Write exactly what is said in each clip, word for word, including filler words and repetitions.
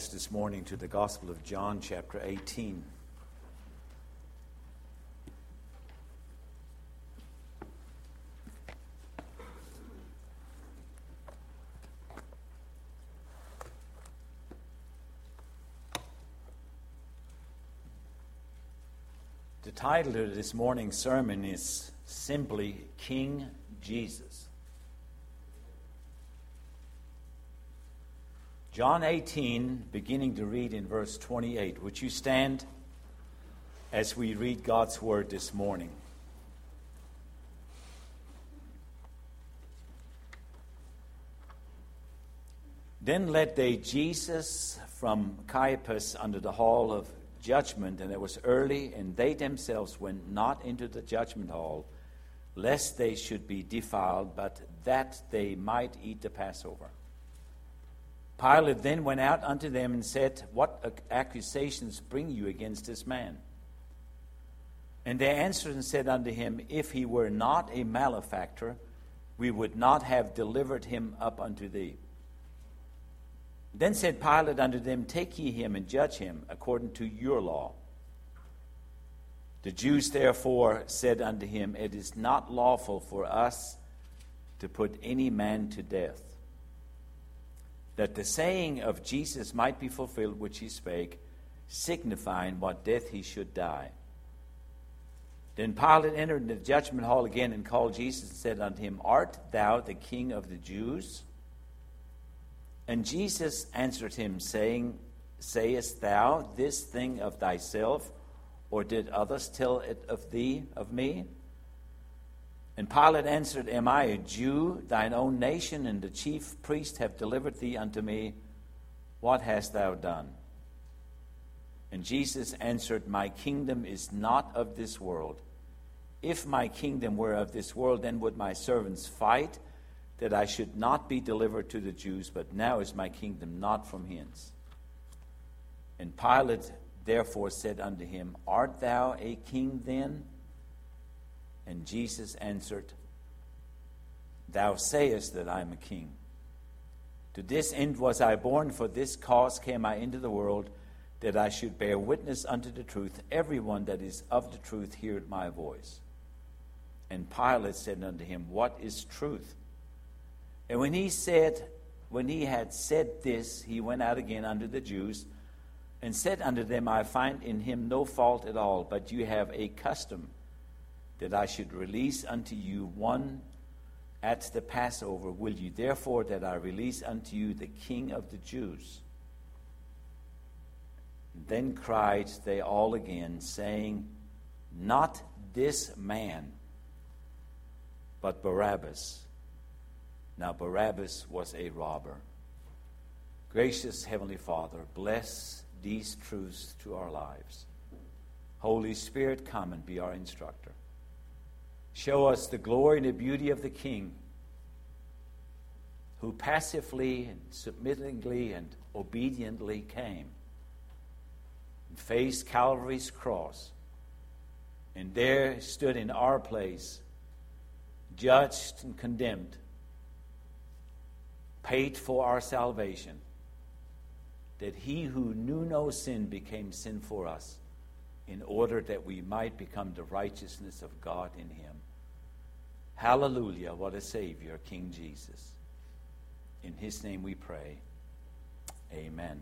Bibles this morning to the Gospel of John, chapter eighteen. The title of this morning's sermon is simply King Jesus. John eighteen, beginning to read in verse twenty-eight. Would you stand as we read God's word this morning? Then led they Jesus from Caiaphas unto the hall of judgment, and it was early, and they themselves went not into the judgment hall, lest they should be defiled, but that they might eat the Passover. Pilate then went out unto them and said, What accusations bring you against this man? And they answered and said unto him, If he were not a malefactor, we would not have delivered him up unto thee. Then said Pilate unto them, Take ye him and judge him according to your law. The Jews therefore said unto him, It is not lawful for us to put any man to death, that the saying of Jesus might be fulfilled which he spake, signifying what death he should die. Then Pilate entered into the judgment hall again and called Jesus and said unto him, Art thou the King of the Jews? And Jesus answered him, saying, Sayest thou this thing of thyself, or did others tell it of thee, of me? And Pilate answered, Am I a Jew? Thine own nation and the chief priest have delivered thee unto me. What hast thou done? And Jesus answered, My kingdom is not of this world. If my kingdom were of this world, then would my servants fight, that I should not be delivered to the Jews, but now is my kingdom not from hence. And Pilate therefore said unto him, Art thou a king then? And Jesus answered, Thou sayest that I am a king. To this end was I born, for this cause came I into the world, that I should bear witness unto the truth. Everyone that is of the truth heareth my voice. And Pilate said unto him, What is truth? And when he said, when he had said this, he went out again unto the Jews, and said unto them, I find in him no fault at all, but you have a custom that I should release unto you one at the Passover. Will you therefore that I release unto you the King of the Jews? Then cried they all again, saying, Not this man, but Barabbas. Now Barabbas was a robber. Gracious Heavenly Father, bless these truths to our lives. Holy Spirit, come and be our instructor. Show us the glory and the beauty of the King, who passively and submittingly and obediently came and faced Calvary's cross, and there stood in our place, judged and condemned, paid for our salvation, that he who knew no sin became sin for us, in order that we might become the righteousness of God in him. Hallelujah, what a Savior, King Jesus. In his name we pray. Amen.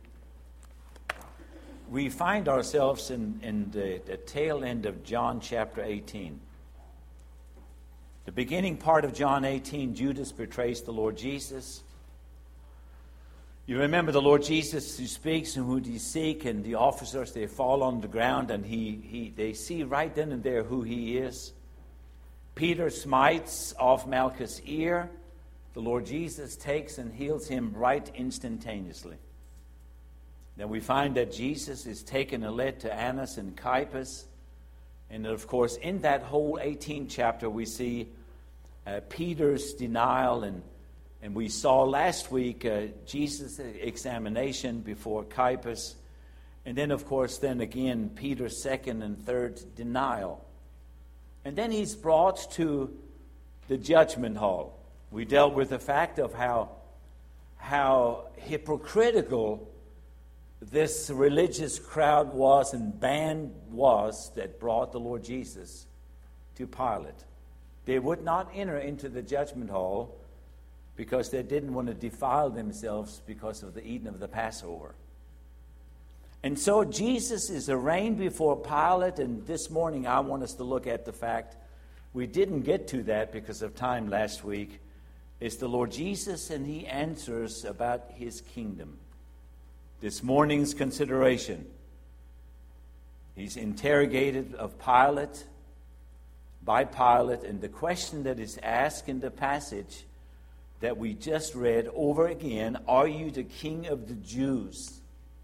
We find ourselves in, in the, the tail end of John chapter eighteen. The beginning part of John eighteen, Judas betrays the Lord Jesus. You remember the Lord Jesus who speaks and who they seek, and the officers, they fall on the ground, and he, he they see right then and there who he is. Peter smites off Malchus' ear. The Lord Jesus takes and heals him right instantaneously. Then we find that Jesus is taken and led to Annas and Caiaphas. And of course, in that whole eighteenth chapter, we see uh, Peter's denial, and And we saw last week uh, Jesus' examination before Caiaphas. And then, of course, then again, Peter's second and third denial. And then he's brought to the judgment hall. We dealt with the fact of how, how hypocritical this religious crowd was and band was that brought the Lord Jesus to Pilate. They would not enter into the judgment hall because they didn't want to defile themselves because of the eating of the Passover. And so Jesus is arraigned before Pilate, and this morning I want us to look at the fact we didn't get to that because of time last week. It's the Lord Jesus, and he answers about his kingdom. This morning's consideration. He's interrogated of Pilate, by Pilate, and the question that is asked in the passage that we just read over again, are you the king of the Jews?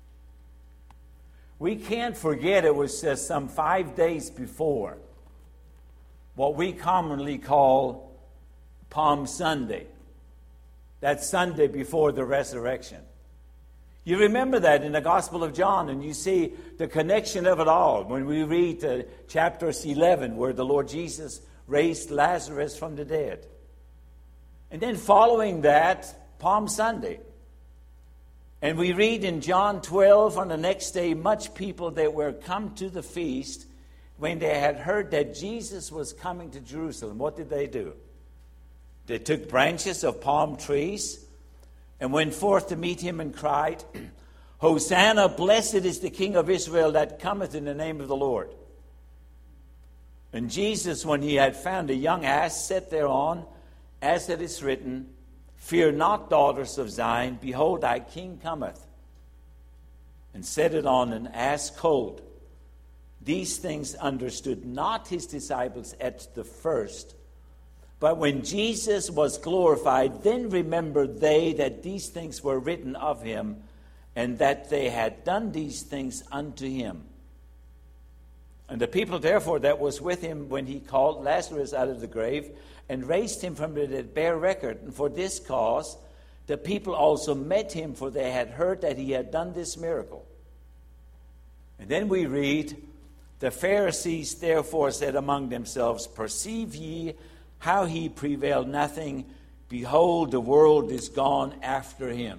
We can't forget it was just some five days before what we commonly call Palm Sunday. That Sunday before the resurrection. You remember that in the Gospel of John, and you see the connection of it all when we read uh, chapter eleven, where the Lord Jesus raised Lazarus from the dead. And then following that, Palm Sunday. And we read in John twelve, on the next day, much people that were come to the feast, when they had heard that Jesus was coming to Jerusalem, what did they do? They took branches of palm trees and went forth to meet him and cried, Hosanna, blessed is the King of Israel that cometh in the name of the Lord. And Jesus, when he had found a young ass, sat thereon, as it is written, Fear not, daughters of Zion, behold, thy king cometh. And set it on an ass colt. These things understood not his disciples at the first. But when Jesus was glorified, then remembered they that these things were written of him, and that they had done these things unto him. And the people, therefore, that was with him when he called Lazarus out of the grave, and raised him from the dead, bear record. And for this cause the people also met him, for they had heard that he had done this miracle. And then we read, the Pharisees therefore said among themselves, Perceive ye how he prevailed nothing? Behold, the world is gone after him.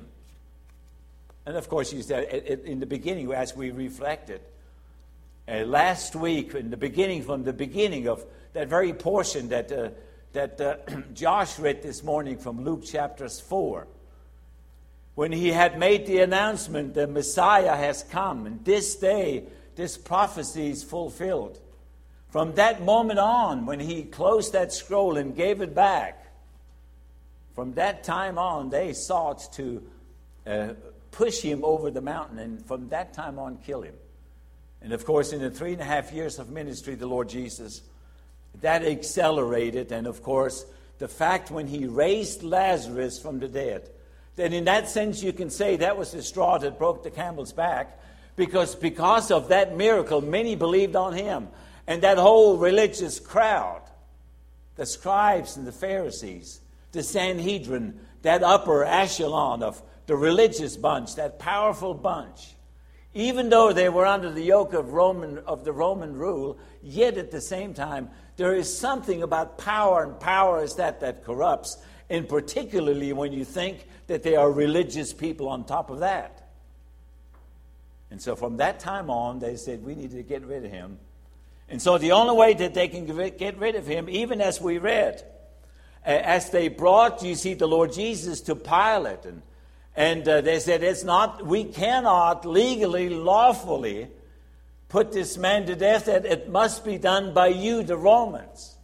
And of course, you said in the beginning, as we reflected, uh, last week, in the beginning, from the beginning of that very portion that uh, that uh, Josh read this morning from Luke chapter four, when he had made the announcement, the Messiah has come, and this day, this prophecy is fulfilled. From that moment on, when he closed that scroll and gave it back, from that time on, they sought to uh, push him over the mountain, and from that time on, kill him. And of course, in the three and a half years of ministry, the Lord Jesus, that accelerated. And of course, the fact when he raised Lazarus from the dead, then in that sense you can say that was the straw that broke the camel's back, because because of that miracle, many believed on him. And that whole religious crowd, the scribes and the Pharisees, the Sanhedrin, that upper echelon of the religious bunch, that powerful bunch, even though they were under the yoke of Roman of the Roman rule, yet at the same time, there is something about power, and power is that that corrupts, and particularly when you think that they are religious people on top of that. And so from that time on, they said, we need to get rid of him. And so the only way that they can get rid of him, even as we read, as they brought, you see, the Lord Jesus to Pilate, and and uh, they said, it's not, we cannot legally, lawfully put this man to death, that it must be done by you, the Romans.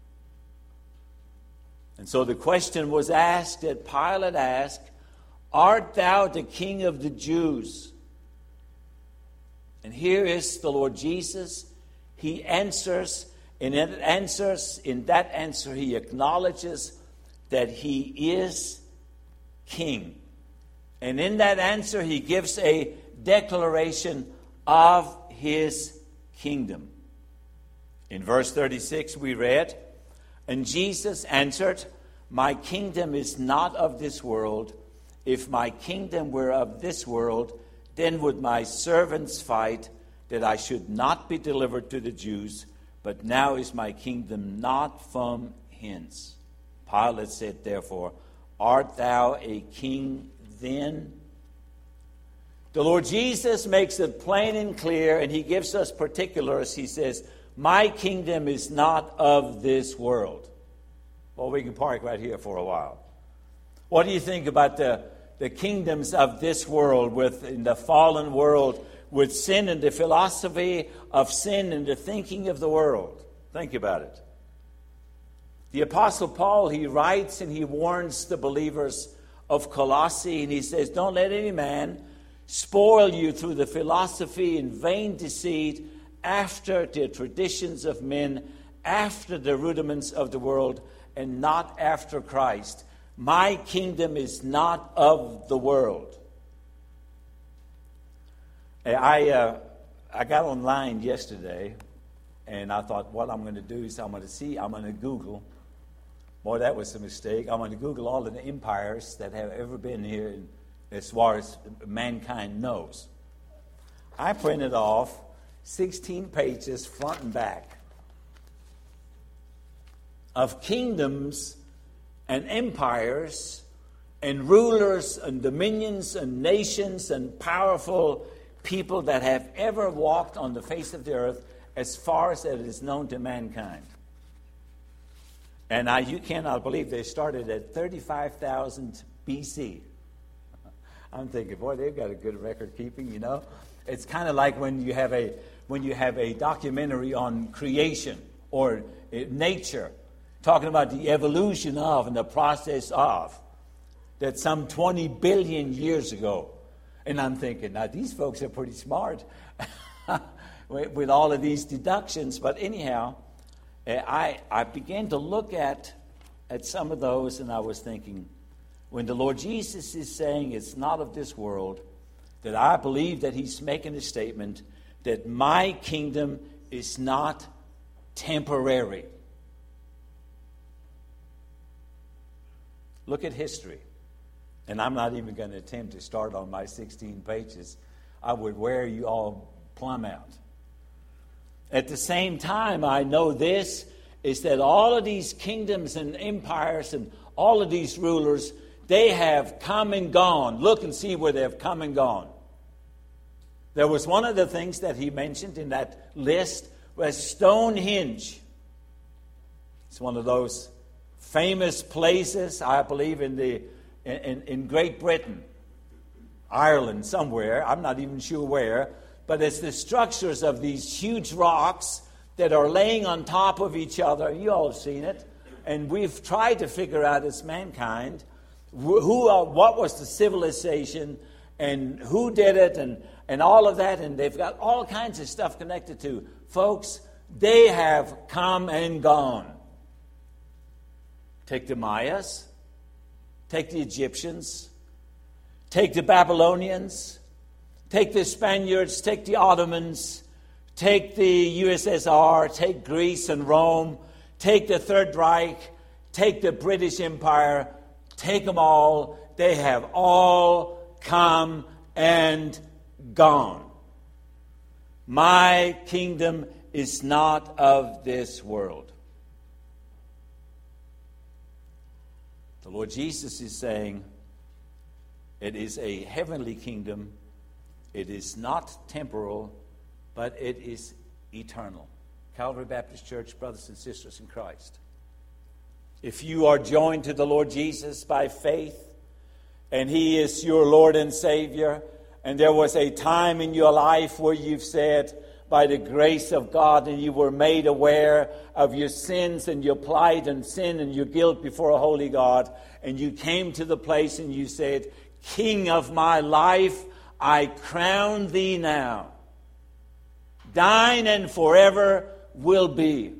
And so the question was asked, that Pilate asked, Art thou the King of the Jews? And here is the Lord Jesus. He answers, and in answers, in that answer he acknowledges that he is king. And in that answer he gives a declaration of his kingdom. In verse thirty-six we read, And Jesus answered, My kingdom is not of this world. If my kingdom were of this world, then would my servants fight, that I should not be delivered to the Jews, but now is my kingdom not from hence. Pilate said, therefore, Art thou a king then? The Lord Jesus makes it plain and clear, and he gives us particulars. He says, my kingdom is not of this world. Well, we can park right here for a while. What do you think about the, the kingdoms of this world, with in the fallen world, with sin and the philosophy of sin and the thinking of the world? Think about it. The Apostle Paul, he writes and he warns the believers of Colossae, and he says, don't let any man spoil you through the philosophy and vain deceit, after the traditions of men, after the rudiments of the world, and not after Christ. My kingdom is not of the world. I uh, I got online yesterday, and I thought, what I'm going to do is I'm going to see, I'm going to Google. Boy, that was a mistake. I'm going to Google all of the empires that have ever been here in, as far as mankind knows. I printed off sixteen pages front and back of kingdoms and empires and rulers and dominions and nations and powerful people that have ever walked on the face of the earth, as far as it is known to mankind. And I, you cannot believe they started at thirty-five thousand B C. I'm thinking, boy, they've got a good record keeping, you know. It's kind of like when you have a when you have a documentary on creation or uh, nature, talking about the evolution of and the process of, that some twenty billion years ago. And I'm thinking, now these folks are pretty smart with, with all of these deductions. But anyhow, uh, I I began to look at at some of those, and I was thinking, when the Lord Jesus is saying it's not of this world, that I believe that he's making a statement that my kingdom is not temporary. Look at history. And I'm not even going to attempt to start on my sixteen pages. I would wear you all plumb out. At the same time, I know this, is that all of these kingdoms and empires and all of these rulers, they have come and gone. Look and see where they have come and gone. There was one of the things that he mentioned in that list was Stonehenge. It's one of those famous places, I believe, in the in, in Great Britain, Ireland, somewhere. I'm not even sure where. But it's the structures of these huge rocks that are laying on top of each other. You all have seen it. And we've tried to figure out as mankind who, uh, what was the civilization and who did it and, and all of that. And they've got all kinds of stuff connected to. Folks, they have come and gone. Take the Mayas. Take the Egyptians. Take the Babylonians. Take the Spaniards. Take the Ottomans. Take the U S S R. Take Greece and Rome. Take the Third Reich. Take the British Empire. Take them all. They have all come and gone. My kingdom is not of this world. The Lord Jesus is saying it is a heavenly kingdom. It is not temporal, but it is eternal. Calvary Baptist Church, brothers and sisters in Christ. If you are joined to the Lord Jesus by faith, and He is your Lord and Savior, and there was a time in your life where you've said, by the grace of God, and you were made aware of your sins and your plight and sin and your guilt before a holy God, and you came to the place and you said, King of my life, I crown thee now. Thine and forever will be.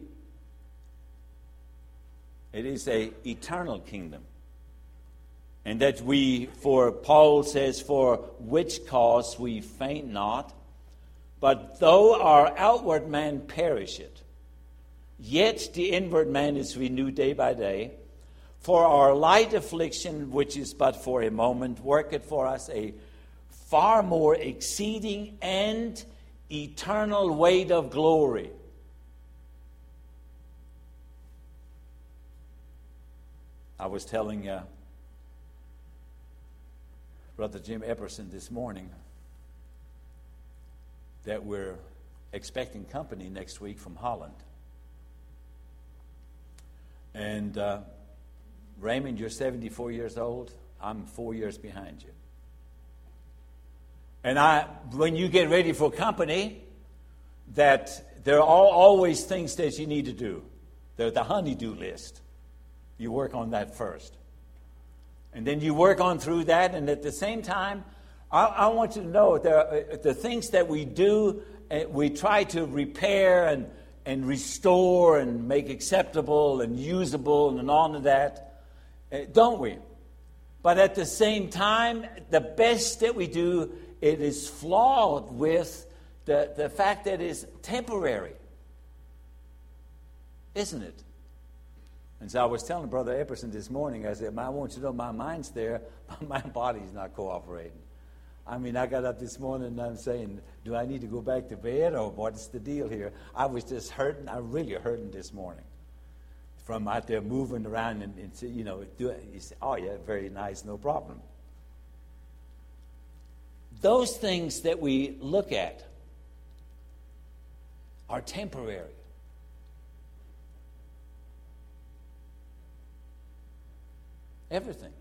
It is an eternal kingdom. And that we, for Paul says, for which cause we faint not, but though our outward man perisheth, yet the inward man is renewed day by day. For our light affliction, which is but for a moment, worketh for us a far more exceeding and eternal weight of glory. I was telling uh, Brother Jim Epperson this morning that we're expecting company next week from Holland. And uh, Raymond, you're seventy-four years old. I'm four years behind you. And I, when you get ready for company, that there are always things that you need to do. There's the honey-do list. You work on that first. And then you work on through that, and at the same time, I, I want you to know there are, the things that we do, uh, we try to repair and, and restore and make acceptable and usable and on to that, uh, don't we? But at the same time, the best that we do, it is flawed with the, the fact that it's temporary. Isn't it? And so I was telling Brother Epperson this morning, I said, I want you to know my mind's there, but my body's not cooperating. I mean, I got up this morning and I'm saying, do I need to go back to bed or what's the deal here? I was just hurting. I'm really hurting this morning from out there moving around and, and you know, do it. You say, oh, yeah, very nice, no problem. Those things that we look at are temporary. Everything.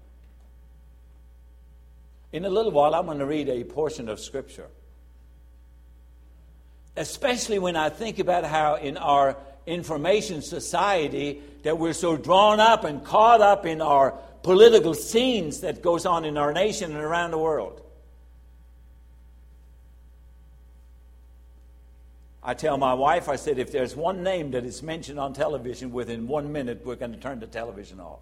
In a little while, I'm going to read a portion of Scripture. Especially when I think about how in our information society that we're so drawn up and caught up in our political scenes that goes on in our nation and around the world. I tell my wife, I said, if there's one name that is mentioned on television, within one minute, we're going to turn the television off.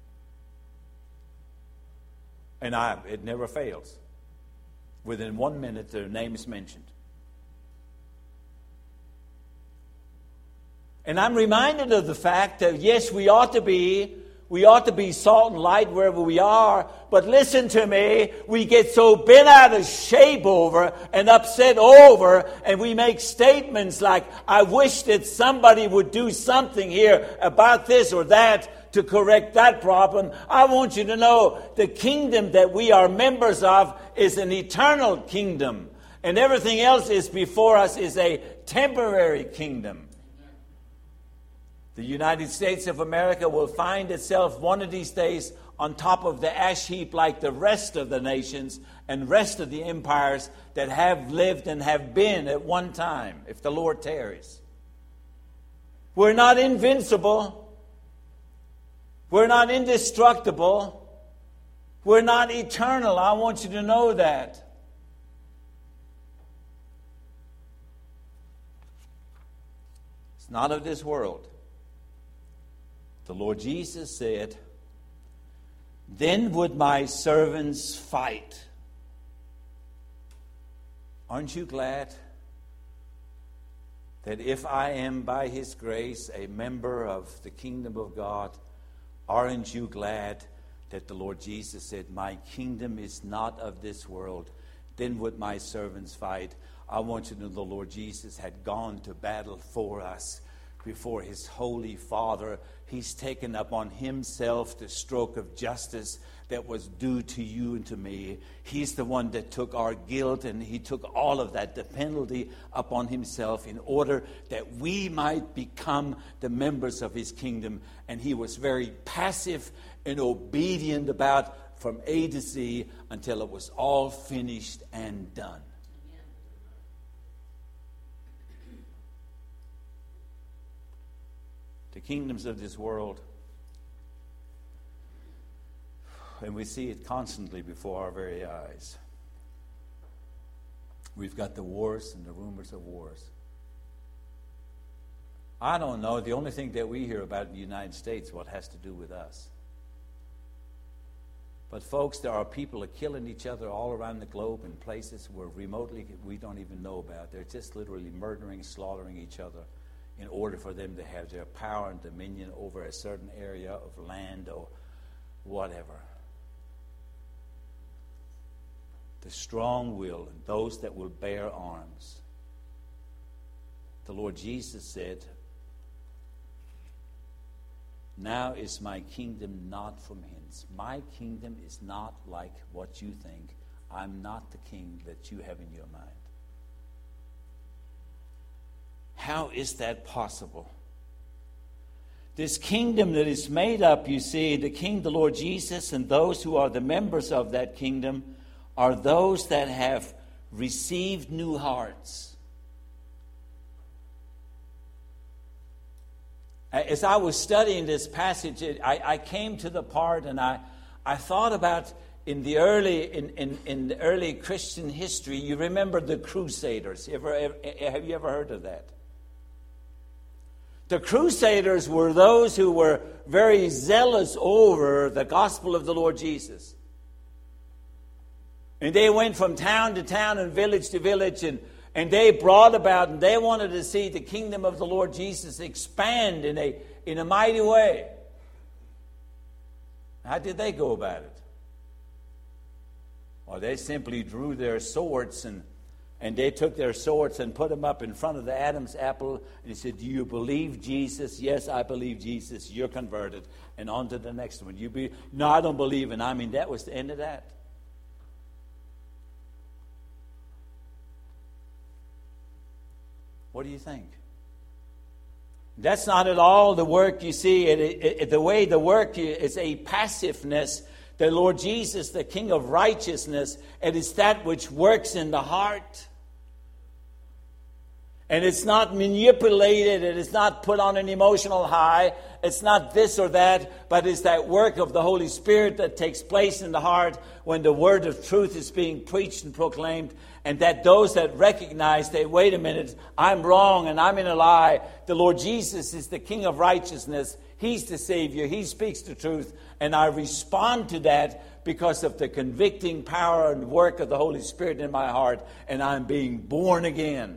And I, it never fails. Within one minute, their name is mentioned. And I'm reminded of the fact that, yes, we ought to be, we ought to be salt and light wherever we are. But listen to me, we get so bent out of shape over and upset over, and we make statements like, I wish that somebody would do something here about this or that to correct that problem. I want you to know the kingdom that we are members of is an eternal kingdom. And everything else is before us is a temporary kingdom. The United States of America will find itself one of these days on top of the ash heap like the rest of the nations and rest of the empires that have lived and have been at one time, if the Lord tarries. We're not invincible. We're not indestructible. We're not eternal. I want you to know that. It's not of this world. The Lord Jesus said, then would my servants fight. Aren't you glad that if I am by His grace a member of the kingdom of God, aren't you glad that the Lord Jesus said, my kingdom is not of this world? Then would my servants fight. I want you to know the Lord Jesus had gone to battle for us before His Holy Father. He's taken upon Himself the stroke of justice that was due to you and to me. He's the one that took our guilt, and He took all of that, the penalty, upon Himself in order that we might become the members of His kingdom. And He was very passive and obedient about from A to Z until it was all finished and done. The kingdoms of this world, and we see it constantly before our very eyes. We've got the wars and the rumors of wars. I don't know. The only thing that we hear about in the United States, what has to do with us. But folks, there are people that are killing each other all around the globe in places where remotely we don't even know about. They're just literally murdering, slaughtering each other in order for them to have their power and dominion over a certain area of land or whatever. The strong will and those that will bear arms. The Lord Jesus said, now is my kingdom not from hence. My kingdom is not like what you think. I'm not the king that you have in your mind. How is that possible? This kingdom that is made up, you see, the King, the Lord Jesus, and those who are the members of that kingdom are those that have received new hearts. As I was studying this passage, I, I came to the part, and I, I thought about in the early in, in, in the early Christian history. You remember the Crusaders? Ever, ever, have you ever heard of that? The Crusaders were those who were very zealous over the gospel of the Lord Jesus. And they went from town to town and village to village, and, and they brought about, and they wanted to see the kingdom of the Lord Jesus expand in a, in a mighty way. How did they go about it? Well, they simply drew their swords, and And they took their swords and put them up in front of the Adam's apple. And he said, "Do you believe Jesus?" "Yes, I believe Jesus." "You're converted." And on to the next one. "You be No, I don't believe." And I mean, that was the end of that. What do you think? That's not at all the work, you see. It, it, it, the way the work is a passiveness. The Lord Jesus, the King of righteousness, it is that which works in the heart. And it's not manipulated. It is not put on an emotional high. It's not this or that, but it's that work of the Holy Spirit that takes place in the heart when the word of truth is being preached and proclaimed. And that those that recognize that, wait a minute, I'm wrong and I'm in a lie. The Lord Jesus is the King of righteousness. He's the Savior. He speaks the truth. And I respond to that because of the convicting power and work of the Holy Spirit in my heart. And I'm being born again.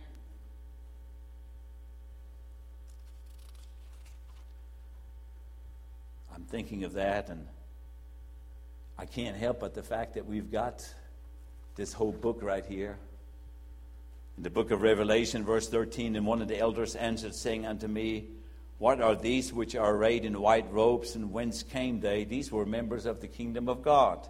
I'm thinking of that, and I can't help but the fact that we've got this whole book right here. In the book of Revelation, verse thirteen, "And one of the elders answered, saying unto me, What are these which are arrayed in white robes, and whence came they?" These were members of the kingdom of God.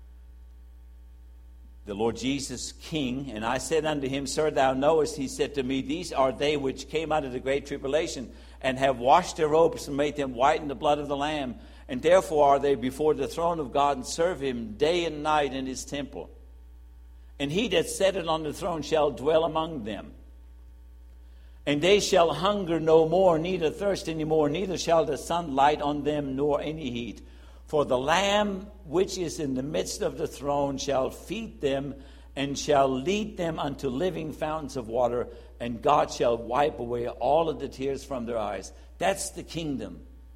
The Lord Jesus, King. "And I said unto him, Sir, thou knowest," he said to me, "these are they which came out of the great tribulation, and have washed their robes and made them white in the blood of the Lamb. And therefore are they before the throne of God, and serve him day and night in his temple. And he that sitteth on the throne shall dwell among them. And they shall hunger no more, neither thirst any more, neither shall the sun light on them, nor any heat. For the Lamb which is in the midst of the throne shall feed them, and shall lead them unto living fountains of water, and God shall wipe away all of the tears from their eyes." That's the kingdom.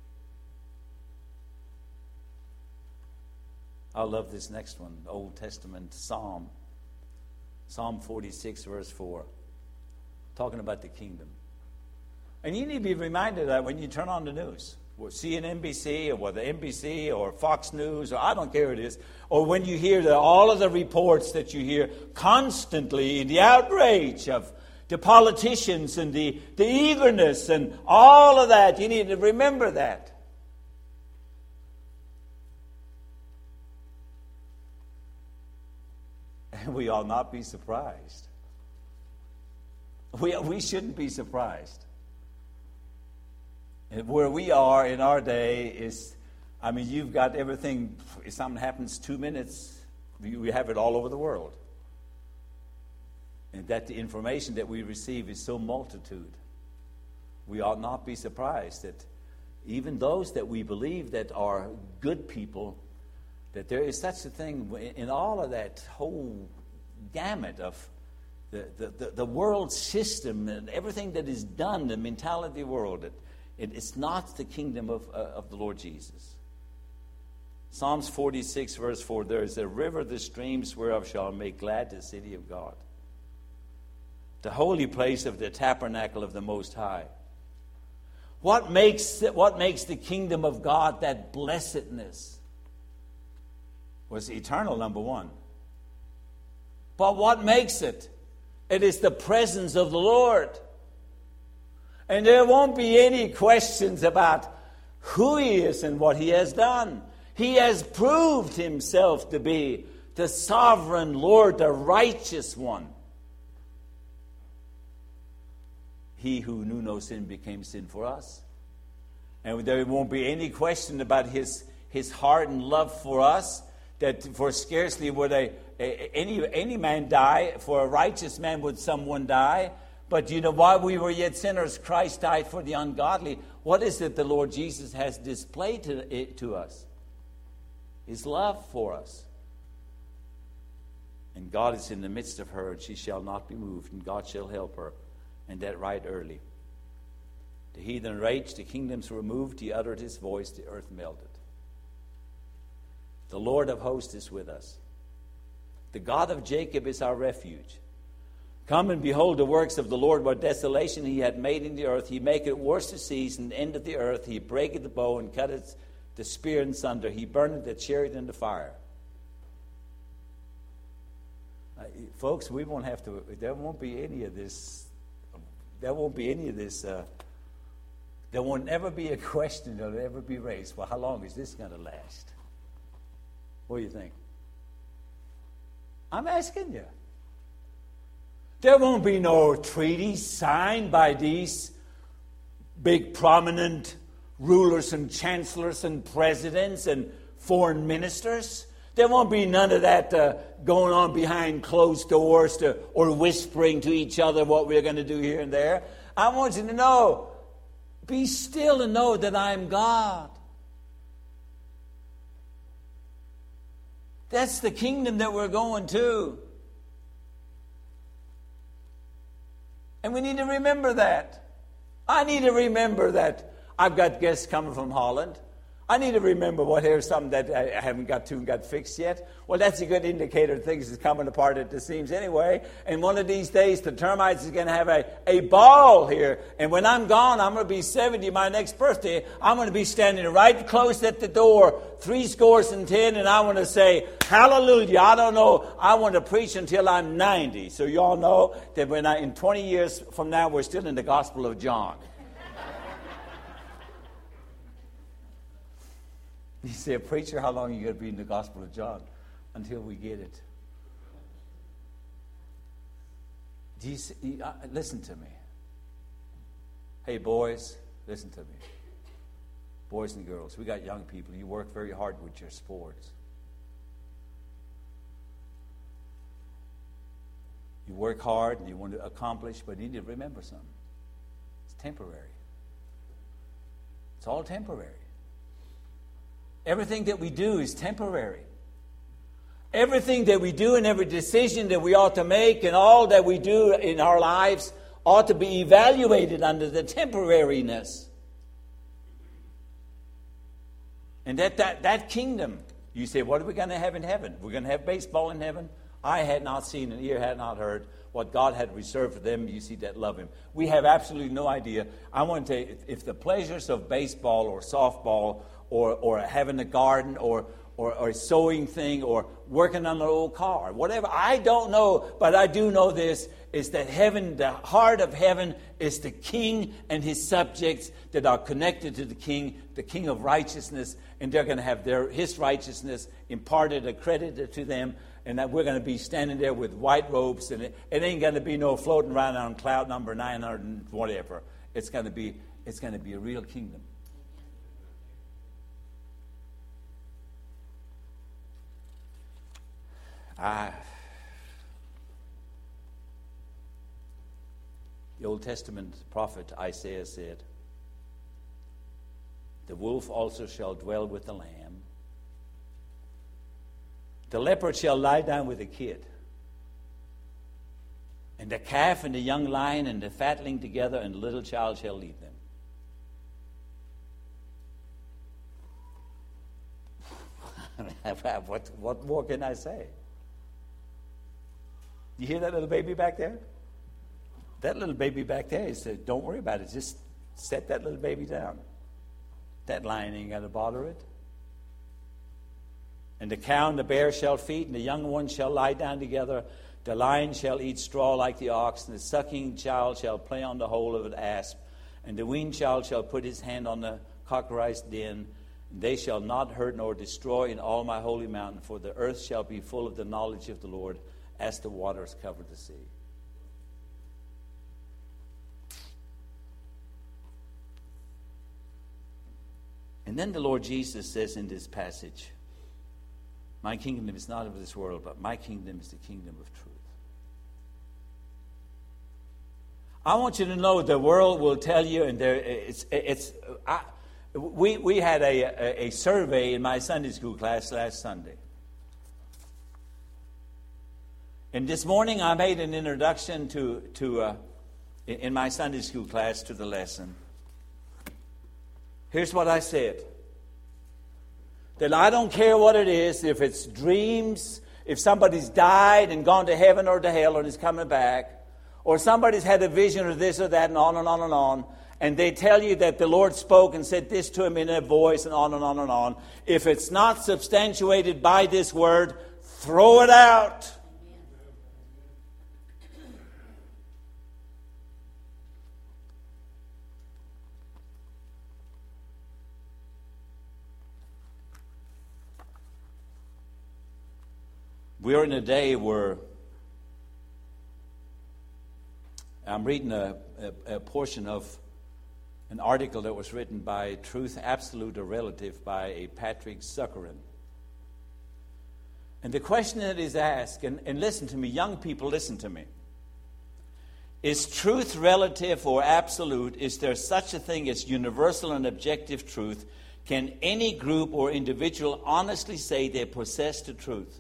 I love this next one, Old Testament Psalm. Psalm forty-six, verse four. Talking about the kingdom. And you need to be reminded of that when you turn on the news. Or C N N, N B C, or whether N B C, or Fox News, or I don't care what it is. Or when you hear the, all of the reports that you hear constantly, the outrage of the politicians and the, the eagerness and all of that. You need to remember that. And we ought not be surprised. We, we shouldn't be surprised. And where we are in our day is, I mean, you've got everything. If something happens two minutes, we have it all over the world. And that the information that we receive is so multitude. We ought not be surprised that even those that we believe that are good people, that there is such a thing in all of that whole gamut of the, the, the, the world system and everything that is done, the mentality of the world, it, it, it's not the kingdom of, uh, of the Lord Jesus. Psalms forty-six, verse four, "There is a river, the streams whereof shall make glad the city of God, the holy place of the tabernacle of the Most High." What makes, what makes the kingdom of God that blessedness? Was eternal, number one. But what makes it? It is the presence of the Lord. And there won't be any questions about who He is and what He has done. He has proved Himself to be the sovereign Lord, the righteous one. he who knew no sin became sin for us. And there won't be any question about his, his heart and love for us, that for scarcely would a, a, any, any man die, for a righteous man would someone die. But you know, while we were yet sinners, Christ died for the ungodly. What is it the Lord Jesus has displayed to, it, to us? His love for us. And God is in the midst of her, and she shall not be moved, and God shall help her, and that right early. The heathen raged, the kingdoms were moved, he uttered his voice, the earth melted. The Lord of hosts is with us. The God of Jacob is our refuge. Come and behold the works of the Lord, what desolation he had made in the earth. He maketh worse the seas and the end of the earth. He breaketh the bow and cutteth the spear in sunder. He burneth the chariot in the fire. Uh, folks, we won't have to, there won't be any of this, there won't be any of this, uh, there won't ever be a question that will ever be raised. Well, how long is this going to last? What do you think? I'm asking you. There won't be no treaty signed by these big prominent rulers and chancellors and presidents and foreign ministers. There won't be none of that uh, going on behind closed doors to, or whispering to each other what we're going to do here and there. I want you to know, be still and know that I'm God. That's the kingdom that we're going to. And we need to remember that. I need to remember that I've got guests coming from Holland. I need to remember, well, here's something that I haven't got to and got fixed yet. Well, that's a good indicator things is coming apart at the seams anyway. And one of these days, the termites is going to have a, a ball here. And when I'm gone, I'm going to be seventy, my next birthday. I'm going to be standing right close at the door, three scores and ten, and I want to say, hallelujah. I don't know. I want to preach until I'm ninety. So you all know that when I, in twenty years from now, we're still in the Gospel of John. You say, preacher, how long are you going to be in the Gospel of John? Until we get it. Do you see, uh, listen to me. Hey, boys, listen to me. Boys and girls, we got young people. You work very hard with your sports. You work hard and you want to accomplish, but you need to remember something. It's temporary. It's all temporary. Everything that we do is temporary. Everything that we do and every decision that we ought to make and all that we do in our lives ought to be evaluated under the temporariness. And that, that, that kingdom, you say, what are we going to have in heaven? We're going to have baseball in heaven? I had not seen and ear had not heard what God had reserved for them, you see, that love him. We have absolutely no idea. I want to tell you, if the pleasures of baseball or softball or, or having a garden or, or, or a sewing thing or working on an old car, whatever, I don't know, but I do know this, is that heaven, the heart of heaven is the king and his subjects that are connected to the king, the king of righteousness, and they're going to have their his righteousness imparted, accredited to them. And that we're going to be standing there with white robes, and it, it ain't going to be no floating around on cloud number nine hundred and whatever. It's going to be, it's going to be a real kingdom. Ah, the Old Testament prophet Isaiah said, "The wolf also shall dwell with the lamb. The leopard shall lie down with the kid. And the calf and the young lion and the fatling together, and the little child shall lead them." what, what more can I say? You hear that little baby back there? That little baby back there, he said, don't worry about it. Just set that little baby down. That lion ain't going to bother it. And the cow and the bear shall feed, and the young ones shall lie down together. The lion shall eat straw like the ox, and the sucking child shall play on the hole of an asp. And the weaned child shall put his hand on the cockatrice den. And they shall not hurt nor destroy in all my holy mountain, for the earth shall be full of the knowledge of the Lord, as the waters cover the sea. And then the Lord Jesus says in this passage, my kingdom is not of this world, but my kingdom is the kingdom of truth. I want you to know the world will tell you, and there it's it's. I, we we had a, a a survey in my Sunday school class last Sunday, and this morning I made an introduction to to uh, in my Sunday school class to the lesson. Here's what I said. That I don't care what it is, if it's dreams, if somebody's died and gone to heaven or to hell and is coming back, or somebody's had a vision or this or that and on and on and on, and they tell you that the Lord spoke and said this to him in a voice and on and on and on. If it's not substantiated by this word, throw it out. We're in a day where I'm reading a, a, a portion of an article that was written by Truth, Absolute or Relative by a Patrick Zuckeran. And the question that is asked, and, and listen to me, young people, listen to me. Is truth relative or absolute? Is there such a thing as universal and objective truth? Can any group or individual honestly say they possess the truth?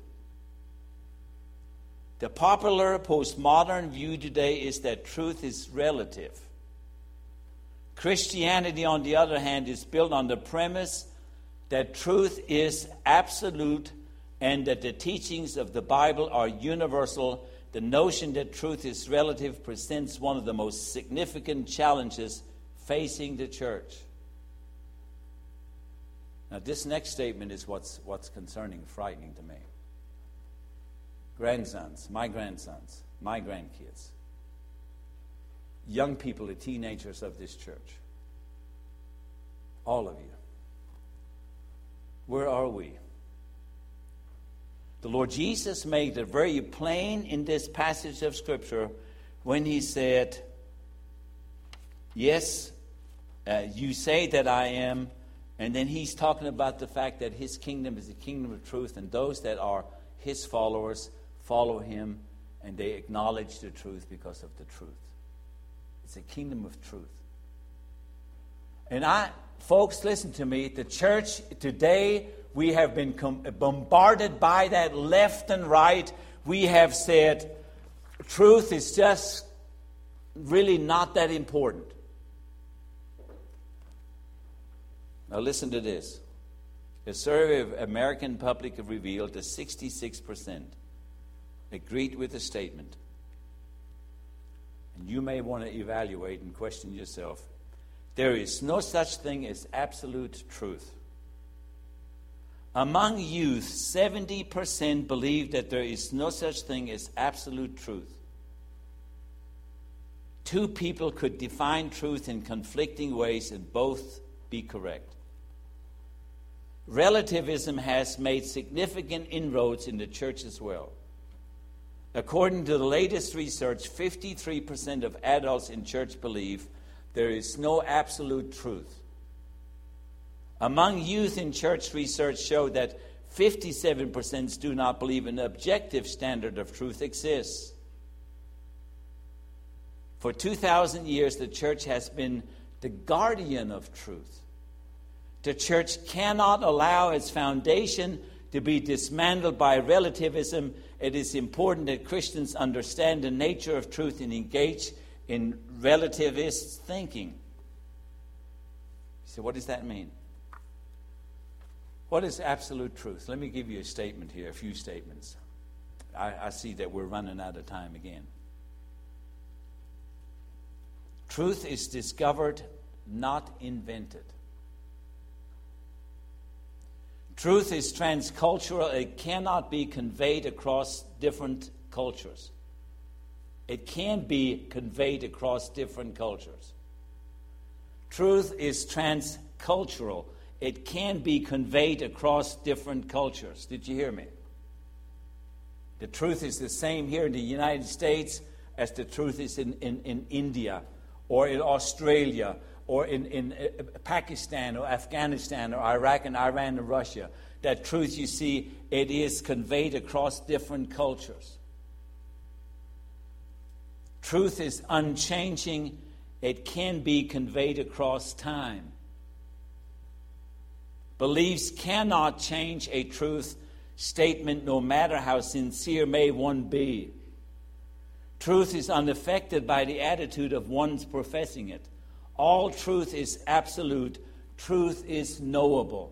The popular postmodern view today is that truth is relative. Christianity, on the other hand, is built on the premise that truth is absolute and that the teachings of the Bible are universal. The notion that truth is relative presents one of the most significant challenges facing the church. Now, this next statement is what's, what's concerning, frightening to me. Grandsons, my grandsons, my grandkids, young people, the teenagers of this church, all of you, where are we? The Lord Jesus made it very plain in this passage of Scripture when he said, yes, uh, you say that I am, and then he's talking about the fact that his kingdom is the kingdom of truth, and those that are his followers follow him, and they acknowledge the truth because of the truth. It's a kingdom of truth. And I, folks, listen to me. The church today, we have been com- bombarded by that left and right. We have said truth is just really not that important. Now listen to this. A survey of American public revealed that sixty-six percent agreed with the statement. And you may want to evaluate and question yourself. There is no such thing as absolute truth. Among youth, seventy percent believe that there is no such thing as absolute truth. Two people could define truth in conflicting ways and both be correct. Relativism has made significant inroads in the church as well. According to the latest research, fifty-three percent of adults in church believe there is no absolute truth. Among youth in church, research showed that fifty-seven percent do not believe an objective standard of truth exists. For two thousand years, the church has been the guardian of truth. The church cannot allow its foundation to be dismantled by relativism. It is important that Christians understand the nature of truth and engage in relativist thinking. So what does that mean? What is absolute truth? Let me give you a statement here, a few statements. I, I see that we're running out of time again. Truth is discovered, not invented. Truth is transcultural. It cannot be conveyed across different cultures. It can be conveyed across different cultures. Truth is transcultural. It can be conveyed across different cultures. Did you hear me? The truth is the same here in the United States as the truth is in, in, in India or in Australia or in, in Pakistan or Afghanistan or Iraq and Iran and Russia. That truth, you see, it is conveyed across different cultures. Truth is unchanging. It can be conveyed across time. Beliefs cannot change a truth statement, no matter how sincere may one be. Truth is unaffected by the attitude of one's professing it. All truth is absolute. Truth is knowable.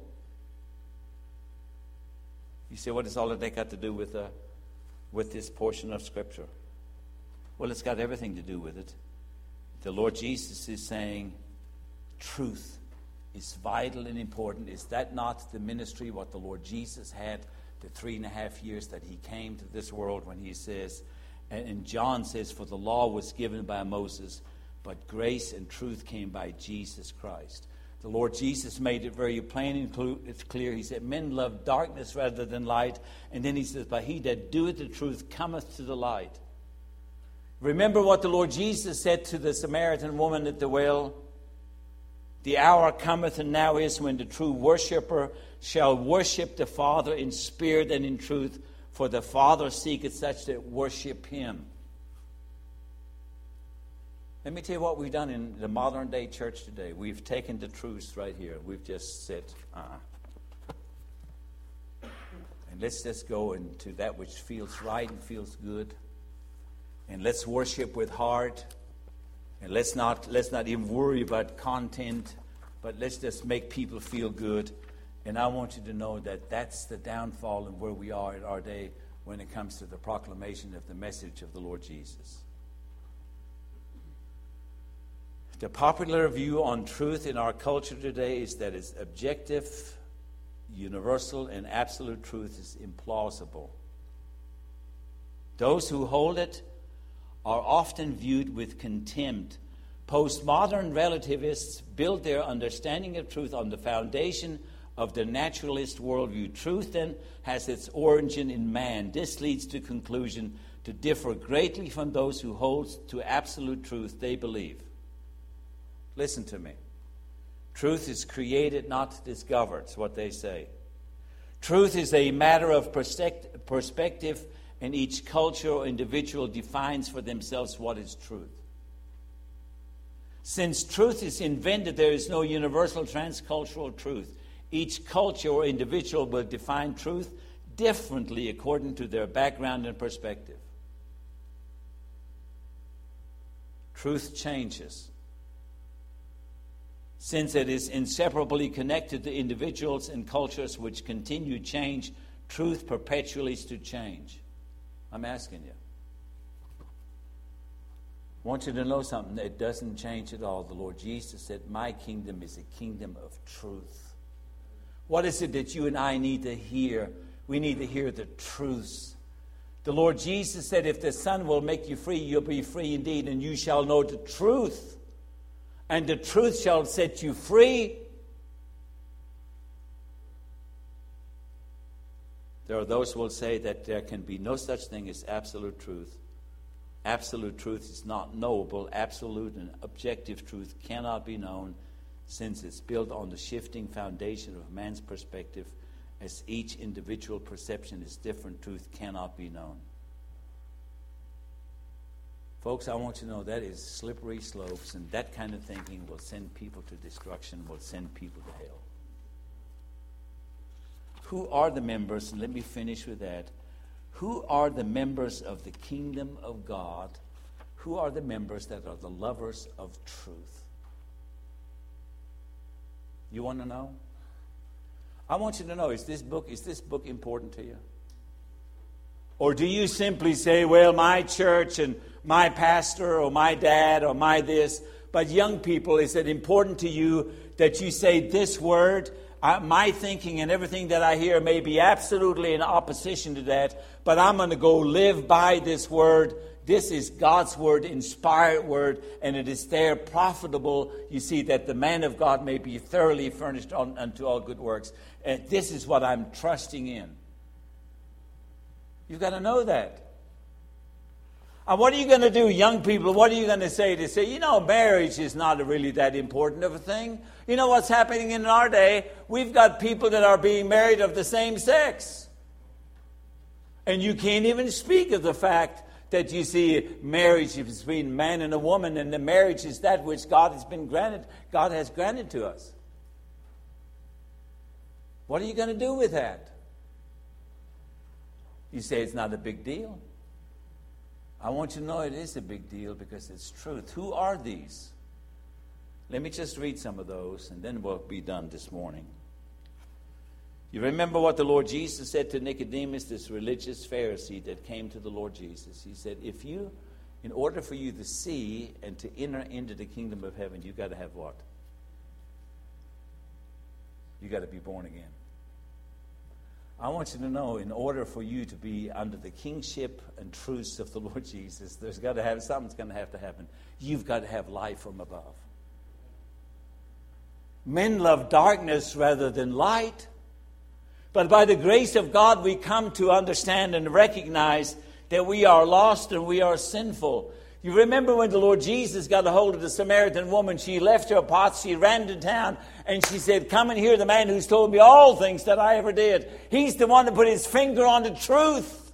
You say, what does all of that got to do with, uh, with this portion of Scripture? Well, it's got everything to do with it. The Lord Jesus is saying truth is vital and important. Is that not the ministry, what the Lord Jesus had the three and a half years that he came to this world, when he says, and John says, for the law was given by Moses, but grace and truth came by Jesus Christ. The Lord Jesus made it very plain and it's clear. He said, men love darkness rather than light. And then he says, but he that doeth the truth cometh to the light. Remember what the Lord Jesus said to the Samaritan woman at the well? The hour cometh, and now is, when the true worshipper shall worship the Father in spirit and in truth, for the Father seeketh such that worship him. Let me tell you what we've done in the modern day church today. We've taken the truths right here. We've just said, uh-uh. And let's just go into that which feels right and feels good. And let's worship with heart. And let's not let's not even worry about content, but let's just make people feel good. And I want you to know that that's the downfall and where we are in our day when it comes to the proclamation of the message of the Lord Jesus. The popular view on truth in our culture today is that it's objective, universal, and absolute truth is implausible. Those who hold it are often viewed with contempt. Postmodern relativists build their understanding of truth on the foundation of the naturalist worldview. Truth, then, has its origin in man. This leads to conclusion to differ greatly from those who hold to absolute truth they believe. Listen to me. Truth is created, not discovered, is what they say. Truth is a matter of perspective, and each culture or individual defines for themselves what is truth. Since truth is invented, there is no universal transcultural truth. Each culture or individual will define truth differently according to their background and perspective. Truth changes. Since it is inseparably connected to individuals and cultures which continue change, truth perpetually is to change. I'm asking you. I want you to know something. It doesn't change at all. The Lord Jesus said, my kingdom is a kingdom of truth. What is it that you and I need to hear? We need to hear the truths. The Lord Jesus said, if the Son will make you free, you'll be free indeed, and you shall know the truth. And the truth shall set you free. There are those who will say that there can be no such thing as absolute truth. Absolute truth is not knowable. Absolute and objective truth cannot be known, since it's built on the shifting foundation of man's perspective. As each individual perception is different, truth cannot be known. Folks, I want you to know that is slippery slopes, and that kind of thinking will send people to destruction, will send people to hell. Who are the members, and let me finish with that. Who are the members of the kingdom of God? Who are the members that are the lovers of truth? You want to know? I want you to know, is this book, is this book important to you? Or do you simply say, well, my church and my pastor or my dad or my this? But young people, is it important to you that you say this word? I, my thinking and everything that I hear may be absolutely in opposition to that, but I'm going to go live by this word. This is God's word, inspired word, and it is there profitable, you see, that the man of God may be thoroughly furnished on, unto all good works. And this is what I'm trusting in. You've got to know that. And what are you going to do, young people? What are you going to say? To say, you know, marriage is not really that important of a thing. You know what's happening in our day? We've got people that are being married of the same sex. And you can't even speak of the fact that you see marriage between a man and a woman, and the marriage is that which God has been granted, God has granted to us. What are you going to do with that? You say it's not a big deal. I want you to know it is a big deal because it's truth. Who are these? Let me just read some of those, and then we'll be done this morning. You remember what the Lord Jesus said to Nicodemus, this religious Pharisee that came to the Lord Jesus. He said, if you, in order for you to see and to enter into the kingdom of heaven, you've got to have what? You've got to be born again. I want you to know, in order for you to be under the kingship and truths of the Lord Jesus, there's got to have, something's going to have to happen. You've got to have life from above. Men love darkness rather than light. But by the grace of God, we come to understand and recognize that we are lost and we are sinful. You remember when the Lord Jesus got a hold of the Samaritan woman, she left her pots, she ran to town, and she said, come and hear the man who's told me all things that I ever did. He's the one that put his finger on the truth.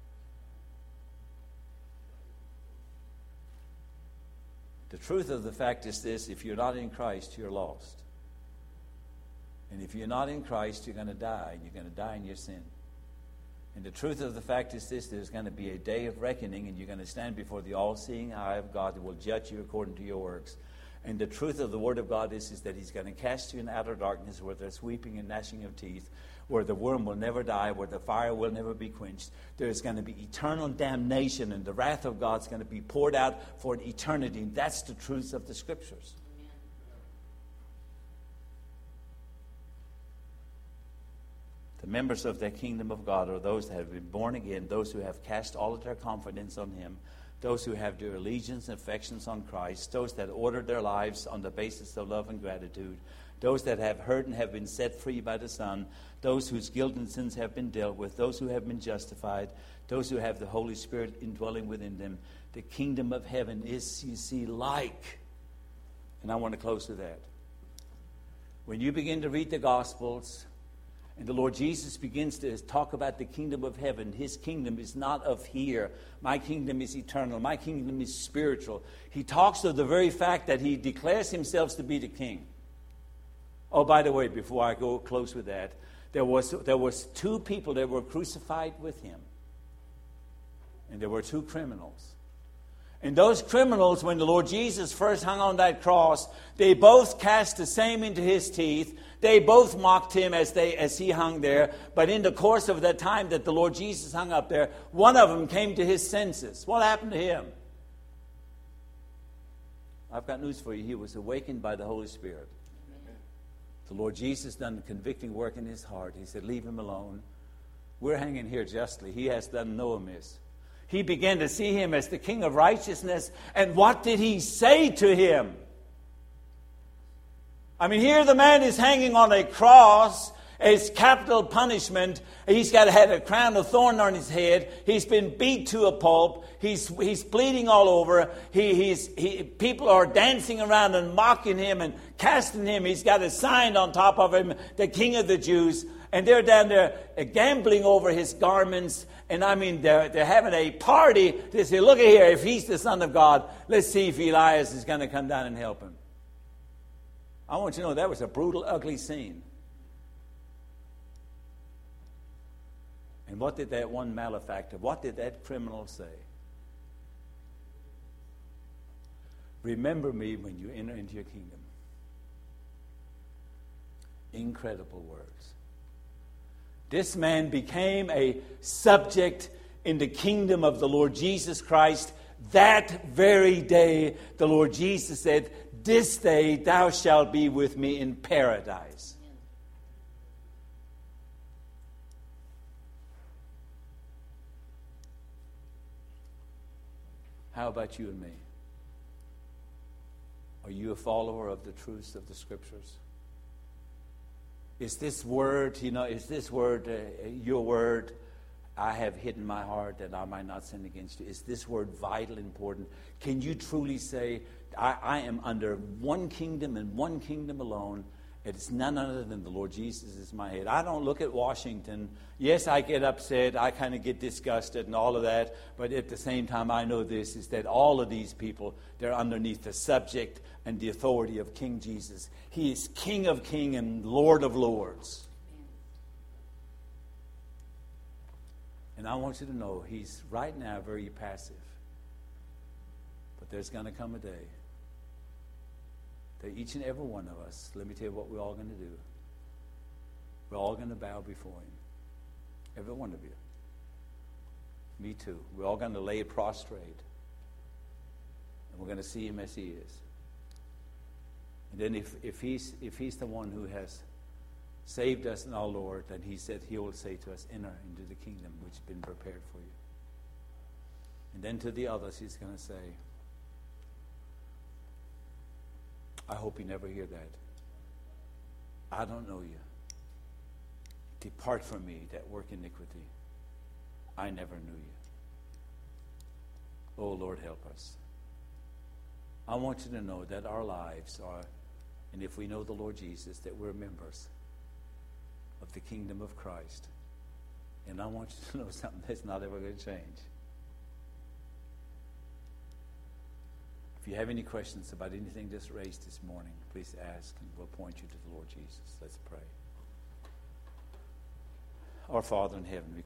The truth of the fact is this: if you're not in Christ, you're lost. And if you're not in Christ, you're going to die, and you're going to die in your sin. And the truth of the fact is this: there's going to be a day of reckoning, and you're going to stand before the all-seeing eye of God that will judge you according to your works. And the truth of the Word of God is, is that He's going to cast you in outer darkness where there's weeping and gnashing of teeth, where the worm will never die, where the fire will never be quenched. There's going to be eternal damnation, and the wrath of God's going to be poured out for an eternity. And that's the truth of the Scriptures. The members of the kingdom of God are those that have been born again, those who have cast all of their confidence on Him, those who have their allegiance and affections on Christ, those that order their lives on the basis of love and gratitude, those that have heard and have been set free by the Son, those whose guilt and sins have been dealt with, those who have been justified, those who have the Holy Spirit indwelling within them. The kingdom of heaven is, you see, like. And I want to close with that. When you begin to read the Gospels, and the Lord Jesus begins to talk about the kingdom of heaven. His kingdom is not of here. My kingdom is eternal. My kingdom is spiritual. He talks of the very fact that He declares Himself to be the king. Oh, by the way, before I go close with that, there was, there was two people that were crucified with Him. And there were two criminals. And those criminals, when the Lord Jesus first hung on that cross, they both cast the same into His teeth. They both mocked Him as they as He hung there. But in the course of that time that the Lord Jesus hung up there, one of them came to his senses. What happened to him? I've got news for you. He was awakened by the Holy Spirit. Amen. The Lord Jesus done a convicting work in his heart. He said, leave him alone. We're hanging here justly. He has done no amiss. He began to see Him as the King of righteousness. And what did He say to him? I mean, here the man is hanging on a cross as capital punishment. He's got had a crown of thorn on his head. He's been beat to a pulp. He's he's bleeding all over. He he's he, people are dancing around and mocking him and casting him. He's got a sign on top of him, the King of the Jews. And they're down there gambling over his garments. And I mean, they're, they're having a party. They say, look at here, if He's the Son of God, let's see if Elias is going to come down and help him. I want you to know that was a brutal, ugly scene. And what did that one malefactor, what did that criminal say? Remember me when you enter into your kingdom. Incredible words. This man became a subject in the kingdom of the Lord Jesus Christ. That very day, the Lord Jesus said, this day thou shalt be with me in paradise. How about you and me? Are you a follower of the truths of the Scriptures? Is this word, you know, is this word uh, your word? I have hidden my heart that I might not sin against you. Is this word vital important? Can you truly say, I, I am under one kingdom and one kingdom alone? It is none other than the Lord Jesus is my head. I don't look at Washington. Yes, I get upset. I kind of get disgusted and all of that. But at the same time, I know this, is that all of these people, they're underneath the subject and the authority of King Jesus. He is King of kings and Lord of lords. And I want you to know, he's right now very passive. But there's going to come a day that each and every one of us, let me tell you what we're all going to do. We're all going to bow before him. Every one of you. Me too. We're all going to lay prostrate. And we're going to see him as he is. And then if, if he's if he's the one who has saved us in our Lord, then he said he will say to us, enter into the kingdom which has been prepared for you. And then to the others he's going to say, I hope you never hear that. I don't know you. Depart from me that work iniquity. I never knew you. Oh, Lord, help us. I want you to know that our lives are, and if we know the Lord Jesus, that we're members of the kingdom of Christ. And I want you to know something that's not ever going to change. If you have any questions about anything just raised this morning, please ask, and we'll point you to the Lord Jesus. Let's pray. Our Father in heaven, we